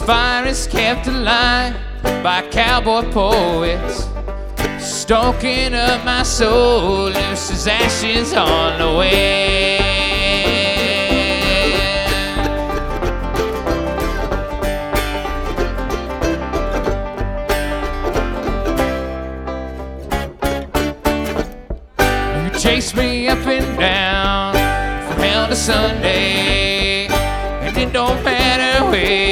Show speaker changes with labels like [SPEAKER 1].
[SPEAKER 1] Fire is kept alive by cowboy poets, stoking up my soul, loose as ashes on the wind. You chase me up and down from hell to Sunday, and it don't matter where